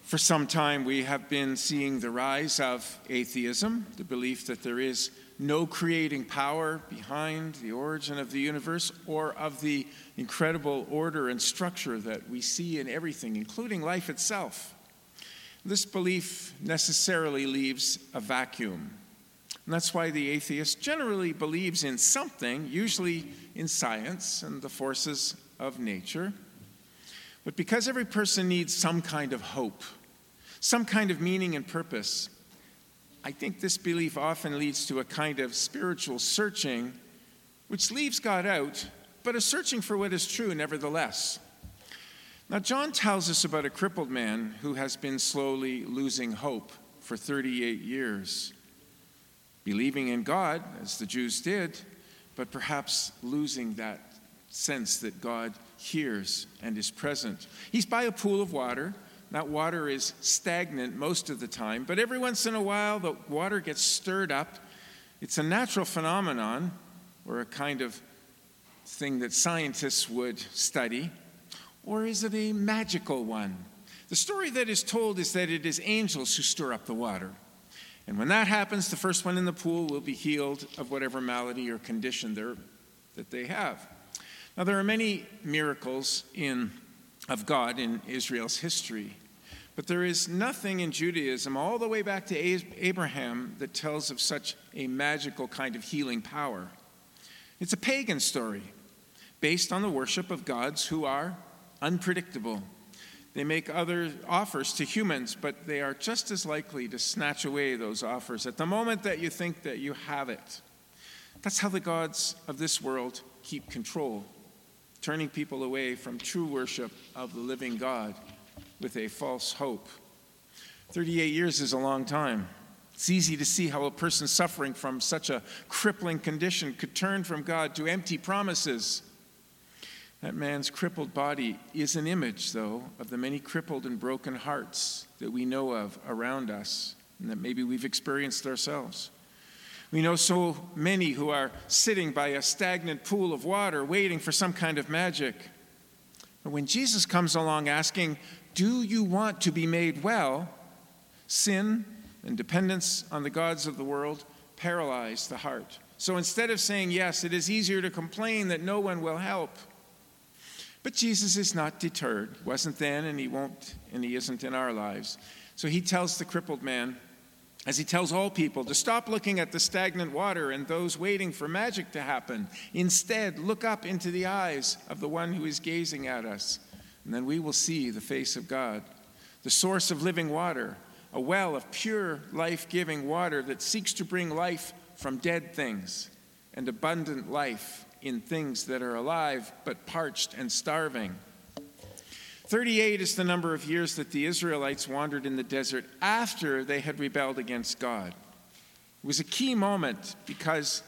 For some time, we have been seeing the rise of atheism, the belief that there is no creating power behind the origin of the universe or of the incredible order and structure that we see in everything, including life itself. This belief necessarily leaves a vacuum. And that's why the atheist generally believes in something, usually in science and the forces of nature. But because every person needs some kind of hope, some kind of meaning and purpose, I think this belief often leads to a kind of spiritual searching, which leaves God out, but a searching for what is true nevertheless. Now, John tells us about a crippled man who has been slowly losing hope for 38 years, believing in God, as the Jews did, but perhaps losing that sense that God hears and is present. He's by a pool of water. That water is stagnant most of the time, but every once in a while the water gets stirred up. It's a natural phenomenon, or a kind of thing that scientists would study. Or is it a magical one? The story that is told is that it is angels who stir up the water. And when that happens, the first one in the pool will be healed of whatever malady or condition that they have. Now, there are many miracles of God in Israel's history, but there is nothing in Judaism all the way back to Abraham that tells of such a magical kind of healing power. It's a pagan story based on the worship of gods who are unpredictable. They make other offers to humans, but they are just as likely to snatch away those offers at the moment that you think that you have it. That's how the gods of this world keep control, turning people away from true worship of the living God with a false hope. 38 years is a long time. It's easy to see how a person suffering from such a crippling condition could turn from God to empty promises. That man's crippled body is an image, though, of the many crippled and broken hearts that we know of around us and that maybe we've experienced ourselves. We know so many who are sitting by a stagnant pool of water waiting for some kind of magic. But when Jesus comes along asking, "Do you want to be made well?" sin and dependence on the gods of the world paralyze the heart. So instead of saying yes, it is easier to complain that no one will help. But Jesus is not deterred. Wasn't then, and he won't, and he isn't in our lives. So he tells the crippled man, as he tells all people, to stop looking at the stagnant water and those waiting for magic to happen. Instead, look up into the eyes of the one who is gazing at us, and then we will see the face of God, the source of living water, a well of pure, life-giving water that seeks to bring life from dead things and abundant life in things that are alive but parched and starving. 38 is the number of years that the Israelites wandered in the desert after they had rebelled against God. It was a key moment at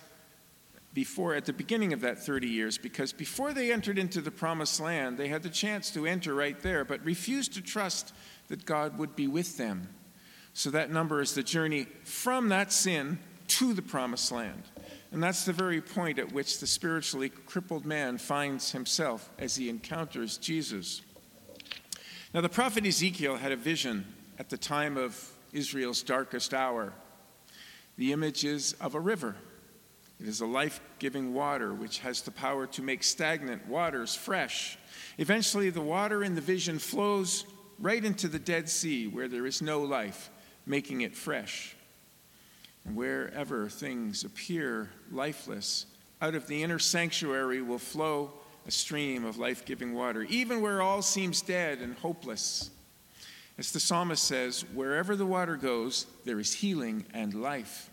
the beginning of that 30 years, because before they entered into the promised land, they had the chance to enter right there, but refused to trust that God would be with them. So that number is the journey from that sin to the promised land. And that's the very point at which the spiritually crippled man finds himself as he encounters Jesus. Now, the prophet Ezekiel had a vision at the time of Israel's darkest hour. The image is of a river. It is a life-giving water which has the power to make stagnant waters fresh. Eventually, the water in the vision flows right into the Dead Sea where there is no life, making it fresh. And wherever things appear lifeless, out of the inner sanctuary will flow a stream of life-giving water, even where all seems dead and hopeless. As the psalmist says, wherever the water goes, there is healing and life.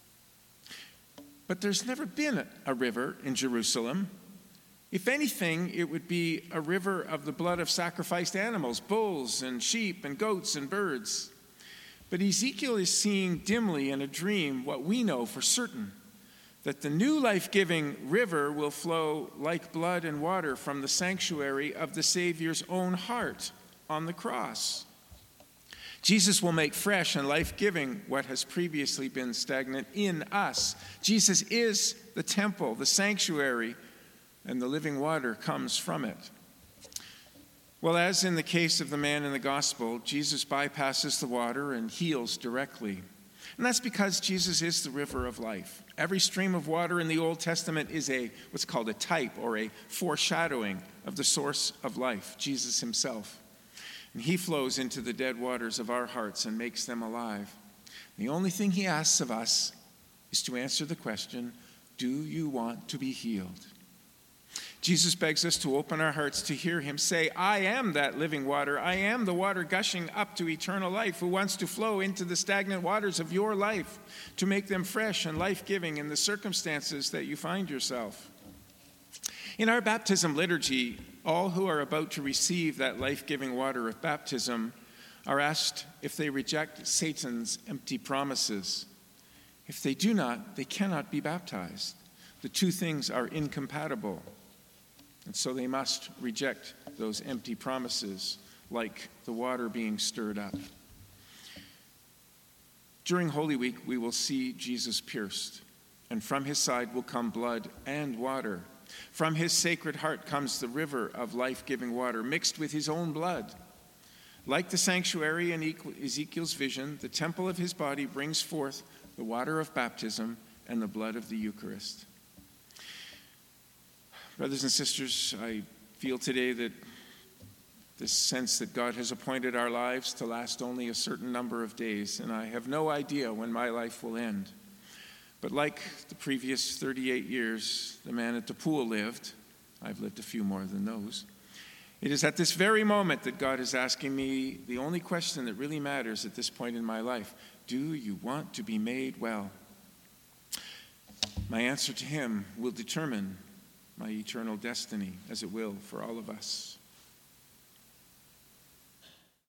But there's never been a river in Jerusalem. If anything, it would be a river of the blood of sacrificed animals, bulls and sheep and goats and birds. But Ezekiel is seeing dimly in a dream what we know for certain, that the new life-giving river will flow like blood and water from the sanctuary of the Savior's own heart on the cross. Jesus will make fresh and life-giving what has previously been stagnant in us. Jesus is the temple, the sanctuary, and the living water comes from it. Well, as in the case of the man in the gospel, Jesus bypasses the water and heals directly. And that's because Jesus is the river of life. Every stream of water in the Old Testament is what's called a type or a foreshadowing of the source of life, Jesus himself. And he flows into the dead waters of our hearts and makes them alive. The only thing he asks of us is to answer the question, do you want to be healed? Jesus begs us to open our hearts to hear him say, I am that living water. I am the water gushing up to eternal life, who wants to flow into the stagnant waters of your life to make them fresh and life-giving in the circumstances that you find yourself. In our baptism liturgy, all who are about to receive that life-giving water of baptism are asked if they reject Satan's empty promises. If they do not, they cannot be baptized. The two things are incompatible. And so they must reject those empty promises, like the water being stirred up. During Holy Week, we will see Jesus pierced, and from his side will come blood and water. From his sacred heart comes the river of life-giving water, mixed with his own blood. Like the sanctuary in Ezekiel's vision, the temple of his body brings forth the water of baptism and the blood of the Eucharist. Brothers and sisters, I feel today that this sense that God has appointed our lives to last only a certain number of days, and I have no idea when my life will end. But like the previous 38 years the man at the pool lived, I've lived a few more than those. It is at this very moment that God is asking me the only question that really matters at this point in my life. Do you want to be made well? My answer to him will determine my eternal destiny, as it will for all of us.